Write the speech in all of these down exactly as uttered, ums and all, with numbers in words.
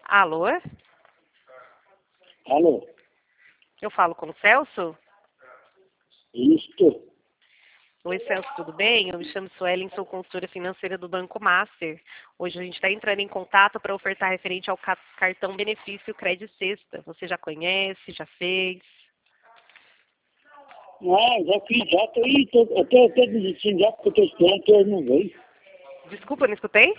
Alô? Alô? Eu falo com o Celso? Isto? Oi, Celso, tudo bem? Eu me chamo Suelen, sou consultora financeira do Banco Master. Hoje a gente está entrando em contato para ofertar referente ao ca- cartão benefício Credit Sexta. Você já conhece, já fez? Ah, já fiz, já tô aí, tô, eu tô até desistindo já, porque eu tô esperando que eu não veio. Desculpa, não escutei?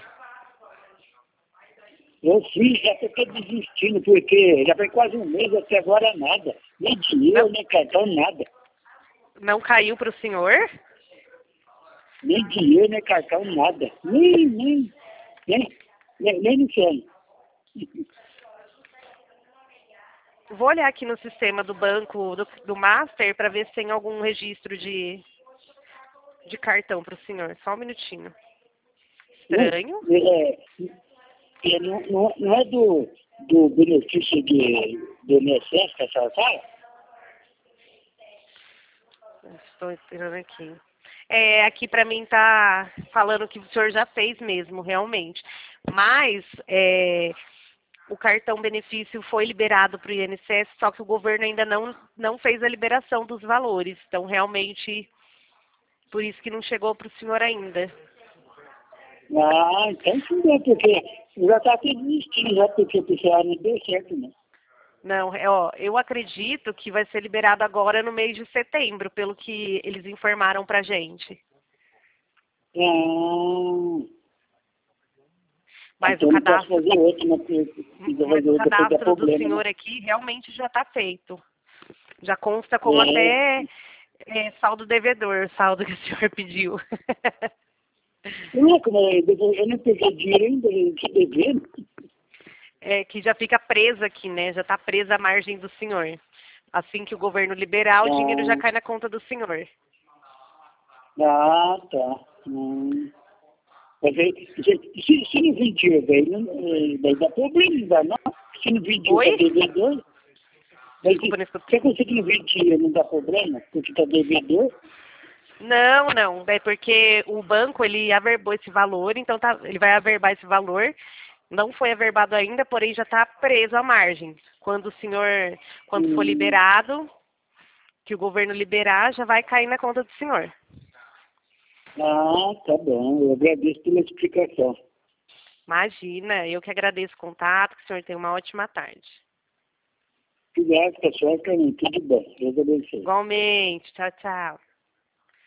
Eu fiz, já tô até desistindo, porque já foi quase um mês, até agora nada. Nem dinheiro, Não, nem cartão, nada. não caiu para o senhor? Nem dinheiro, nem cartão, nada. Nem, nem, nem, nem, nem no sonho. Vou olhar aqui no sistema do banco, do, do Master, para ver se tem algum registro de, de cartão para o senhor. Só um minutinho. Estranho. É, é, não, não, não é do, do benefício de, do I N S S que a senhora fala? Estou esperando aqui. É, aqui para mim tá falando que o senhor já fez mesmo, realmente. Mas é, o cartão benefício foi liberado para o I N S S, só que o governo ainda não, não fez a liberação dos valores. Então, realmente, por isso que não chegou para o senhor ainda. Ah, então sim, é porque eu já estava até desistindo, já, porque o pessoal não deu certo, né? Não, é, ó, eu acredito que vai ser liberado agora no mês de setembro, pelo que eles informaram para gente. Ah, Mas o então eu não posso cadastro, fazer outro, né? Porque se eu mas fazer o outro, depois dá cadastro do problema, né? senhor aqui realmente já está feito. Já consta como É, até é, saldo devedor, o saldo que o senhor pediu. não é como eu, depois eu não peguei dinheiro ainda, eu te devendo. É, que já fica presa aqui, né? Já está presa a margem do senhor. Assim que o governo liberar, o dinheiro já cai na conta do senhor. Ah, tá. Hum. Mas aí, se, se, se não vir dinheiro, daí, não, eh, daí dá problema, não dá não? Se não vir dinheiro Oi? para devedor, daí Desculpa, não se escutei. você conseguir não vir dinheiro, não dá problema, porque está devedor. Não, não. É porque o banco, ele averbou esse valor, então tá, ele vai averbar esse valor. Não foi averbado ainda, porém já está preso à margem. Quando o senhor, quando for Hum. liberado, que o governo liberar, já vai cair na conta do senhor. Ah, tá bom. Eu agradeço pela explicação. Imagina, eu que agradeço o contato, que o senhor tenha uma ótima tarde. Obrigado, pessoal. Também. Tudo bom. Deus abençoe. Igualmente, tchau, tchau.